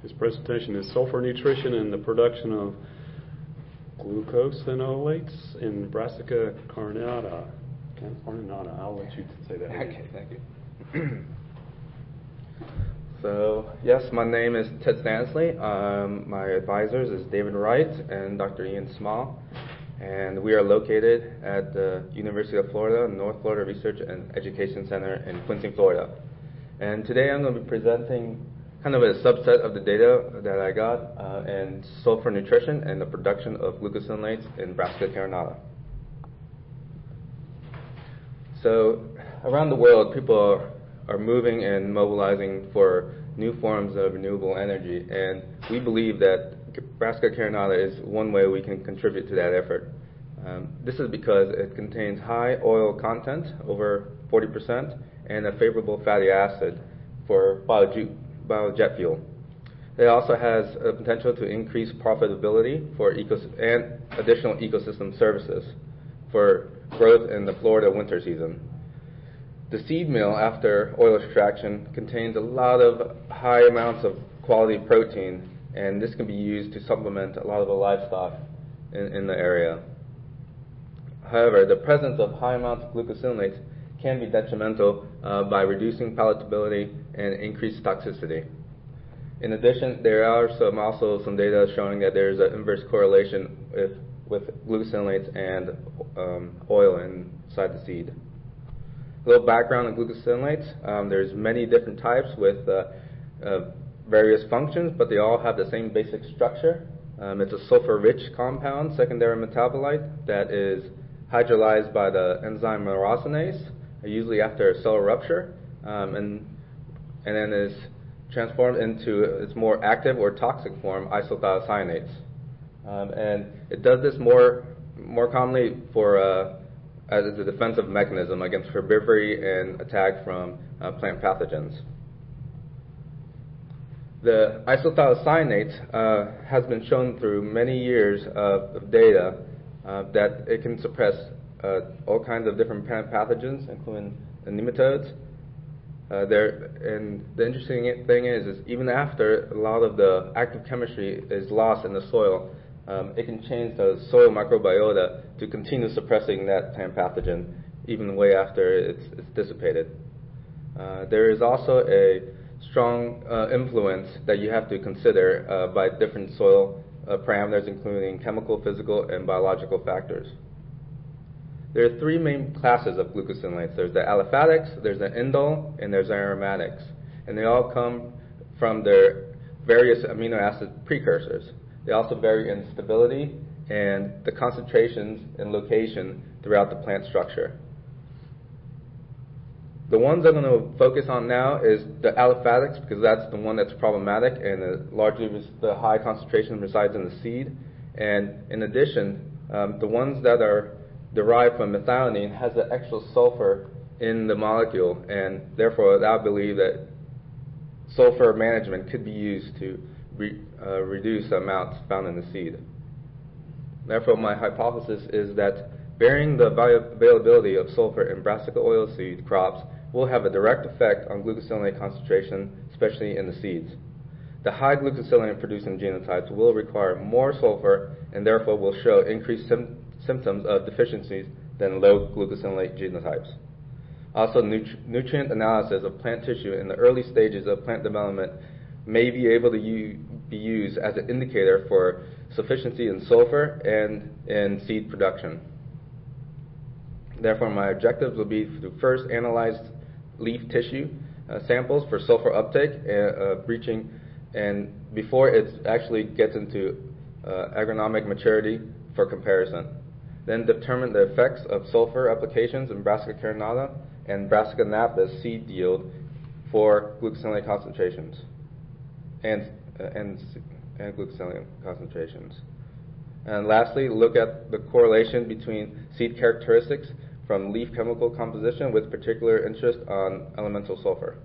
His presentation is sulfur nutrition and the production of glucosinolates in Brassica carnata. I'll let you say that. Okay, thank you. So, yes, my name is Ted Stansley. My advisors is David Wright and Dr. Ian Small. And we are located at the University of Florida, North Florida Research and Education Center in Quincy, Florida. And today I'm going to be presenting kind of a subset of the data that I got in sulfur nutrition and the production of glucosinolates in Brassica carinata. So around the world, people are moving and mobilizing for new forms of renewable energy, and we believe that Brassica carinata is one way we can contribute to that effort. This is because it contains high oil content, over 40%, and a favorable fatty acid for biojet fuel. It also has a potential to increase profitability for and additional ecosystem services for growth in the Florida winter season. The seed meal after oil extraction contains a lot of high amounts of quality protein, and this can be used to supplement a lot of the livestock in the area. However, the presence of high amounts of glucosinolates can be detrimental by reducing palatability and increased toxicity. In addition, there are also some data showing that there is an inverse correlation with glucosinolates and oil inside the seed. A little background on glucosinolates. There's many different types with various functions, but they all have the same basic structure. It's a sulfur-rich compound, secondary metabolite, that is hydrolyzed by the enzyme myrosinase, usually after a cell rupture, and then is transformed into its more active or toxic form, isothiocyanates. And it does this more commonly as a defensive mechanism against herbivory and attack from plant pathogens. The isothiocyanate has been shown through many years of data that it can suppress all kinds of different plant pathogens, including the nematodes. And the interesting thing is even after a lot of the active chemistry is lost in the soil, it can change the soil microbiota to continue suppressing that plant pathogen even way after it's dissipated. There is also a strong influence that you have to consider by different soil parameters, including chemical, physical, and biological factors. There are three main classes of glucosinolates. There's the aliphatics, there's the indole, and there's the aromatics. And they all come from their various amino acid precursors. They also vary in stability and the concentrations and location throughout the plant structure. The ones I'm going to focus on now is the aliphatics, because that's the one that's problematic, and largely the high concentration resides in the seed. And in addition, the ones that are derived from methionine has the extra sulfur in the molecule, and therefore I believe that sulfur management could be used to reduce the amounts found in the seed. Therefore, my hypothesis is that varying the availability of sulfur in brassica oilseed crops will have a direct effect on glucosinolate concentration, especially in the seeds. The high glucosinolate producing genotypes will require more sulfur and therefore will show increased symptoms of deficiencies than low glucosinolate genotypes. Also, nutrient analysis of plant tissue in the early stages of plant development may be able to be used as an indicator for sufficiency in sulfur and in seed production. Therefore, my objectives will be to first analyze leaf tissue samples for sulfur uptake breaching, and before it actually gets into agronomic maturity for comparison. Then determine the effects of sulfur applications in Brassica carinata and Brassica napus seed yield for glucosinolate concentrations and glucosinolate concentrations. And lastly, look at the correlation between seed characteristics from leaf chemical composition with particular interest on elemental sulfur.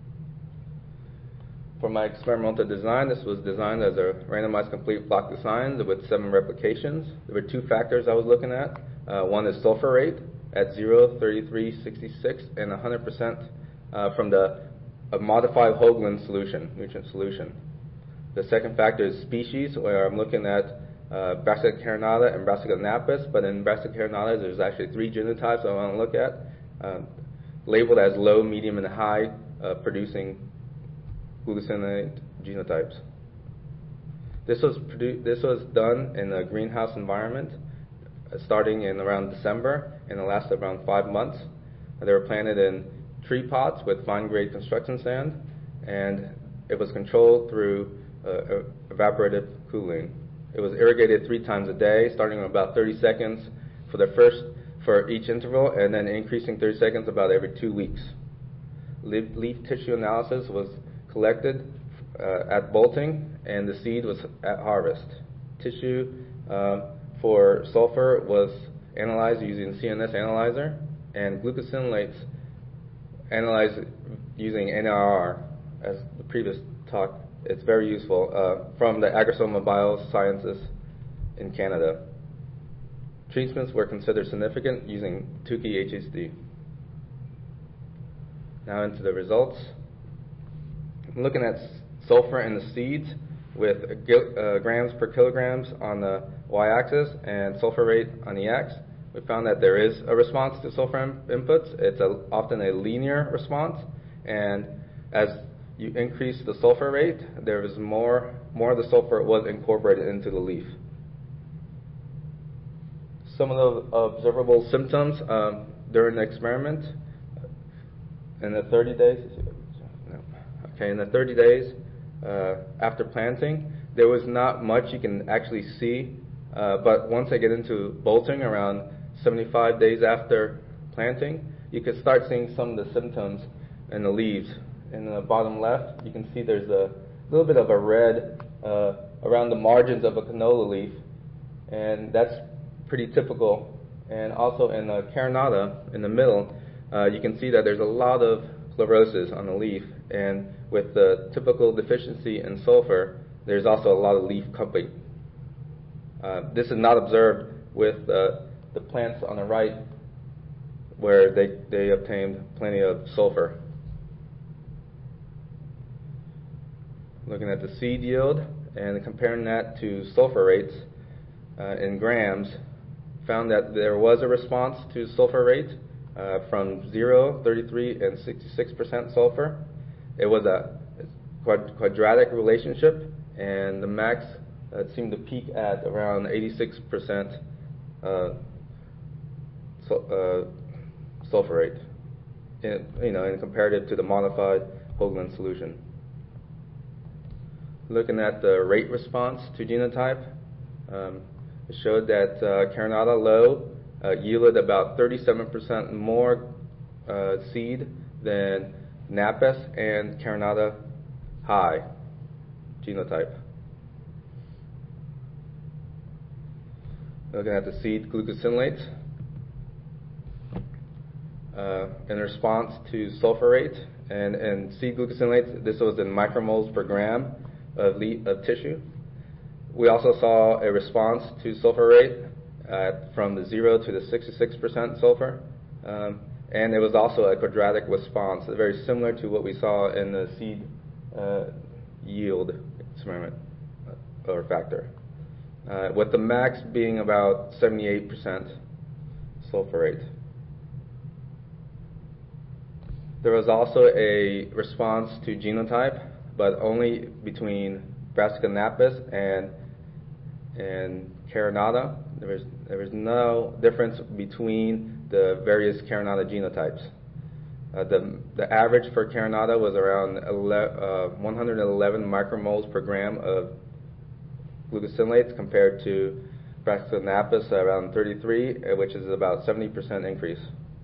For my experimental design, this was designed as a randomized complete flock design with 7 replications. There were 2 factors I was looking at. One is sulfur rate at 0, 33, 66, and 100% from the modified Hoagland solution, nutrient solution. The second factor is species, where I'm looking at Brassica carinata and Brassica napus, but in Brassica carinata there's actually 3 genotypes I want to look at, labeled as low, medium, and high producing glucosinolate genotypes. This was done in a greenhouse environment, starting in around December, and it lasted around 5 months. They were planted in tree pots with fine-grade construction sand, and it was controlled through evaporative cooling. It was irrigated 3 times a day, starting at about 30 seconds for each interval, and then increasing 30 seconds about every 2 weeks. Leaf tissue analysis was collected at bolting, and the seed was at harvest. Tissue for sulfur was analyzed using CNS analyzer, and glucosinolates analyzed using NIR. As the previous talk, it's very useful from the Agrosoma Biosciences in Canada. Treatments were considered significant using Tukey HSD. Now into the results. I'm looking at sulfur in the seeds with grams per kilograms on the y-axis and sulfur rate on the x. We found that there is a response to sulfur inputs. It's often a linear response, and as you increase the sulfur rate, there is more of the sulfur was incorporated into the leaf. Some of the observable symptoms during the experiment in the 30 days. In the 30 days after planting, there was not much you can actually see, but once I get into bolting around 75 days after planting, you can start seeing some of the symptoms in the leaves. In the bottom left, you can see there's a little bit of a red around the margins of a canola leaf, and that's pretty typical. And also in the carinata, in the middle, you can see that there's a lot of chlorosis on the leaf, and with the typical deficiency in sulfur, there's also a lot of leaf cupping. This is not observed with the plants on the right, where they obtained plenty of sulfur. Looking at the seed yield and comparing that to sulfur rates in grams, found that there was a response to sulfur rate from 0, 33, and 66% sulfur. It was a quadratic relationship, and the max seemed to peak at around 86% sulfur rate, in comparative to the modified Hoagland solution. Looking at the rate response to genotype, it showed that carinata low yielded about 37% more seed than napus and carinata high genotype. Looking at the seed glucosinolates, in response to sulfur rate, and seed glucosinolates, this was in micromoles per gram of tissue. We also saw a response to sulfur rate from the 0 to the 66% sulfur, and it was also a quadratic response, very similar to what we saw in the seed yield experiment or factor, with the max being about 78% sulfur rate. There was also a response to genotype, but only between Brassica napus and carinata. There was no difference between the various carinata genotypes. The average for carinata was around 111 micromoles per gram of glucosinolates, compared to Brassica napus around 33, which is about 70% increase.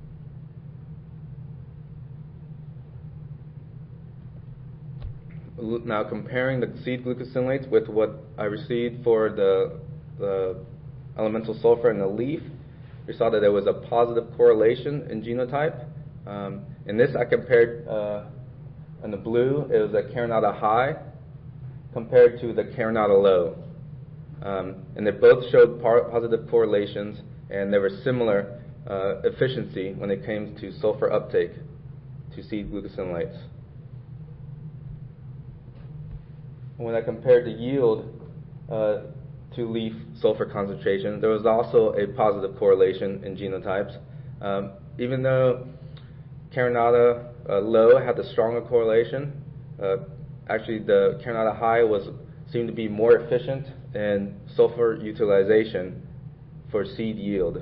Now comparing the seed glucosinolates with what I received for the elemental sulfur in the leaf, we saw that there was a positive correlation in genotype. In this I compared, in the blue, it was a carinata high compared to the carinata low. And they both showed positive correlations, and there was similar efficiency when it came to sulfur uptake to seed glucosinolates. when I compared the yield to leaf sulfur concentration, there was also a positive correlation in genotypes. Even though Carinata low had the stronger correlation, actually the Carinata high seemed to be more efficient in sulfur utilization for seed yield.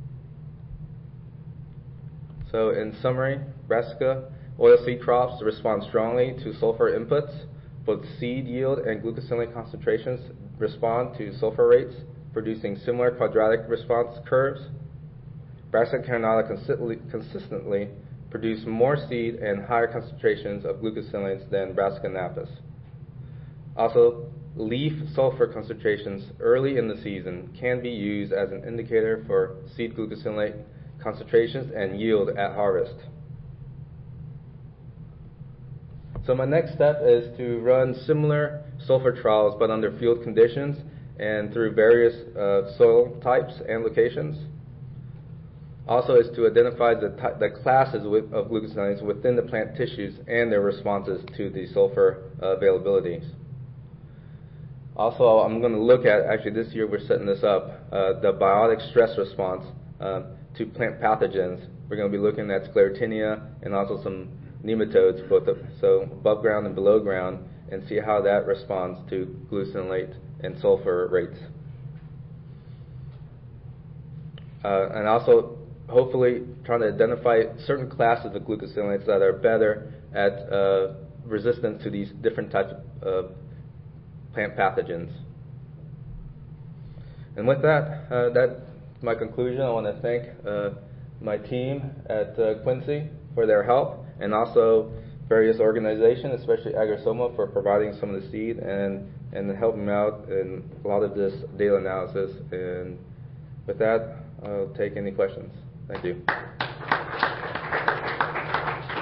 So in summary, brassica oilseed crops respond strongly to sulfur inputs. Both seed yield and glucosinolate concentrations respond to sulfur rates, producing similar quadratic response curves. Brassica carinata consistently produce more seed and higher concentrations of glucosinolates than Brassica napus. Also, leaf sulfur concentrations early in the season can be used as an indicator for seed glucosinolate concentrations and yield at harvest. So my next step is to run similar sulfur trials but under field conditions and through various soil types and locations. Also is to identify the classes of glucosinolates within the plant tissues and their responses to the sulfur availabilities. Also, I'm going to look at, actually this year we're setting this up, the biotic stress response to plant pathogens. We're going to be looking at Sclerotinia and also some nematodes, so above ground and below ground, and see how that responds to glucosinolate and sulfur rates. And also, hopefully, trying to identify certain classes of glucosinolates that are better at resistance to these different types of plant pathogens. And with that, that's my conclusion. I want to thank my team at Quincy for their help, and also various organizations, especially Agrosoma, for providing some of the seed and helping me out in a lot of this data analysis. And with that, I'll take any questions. Thank you.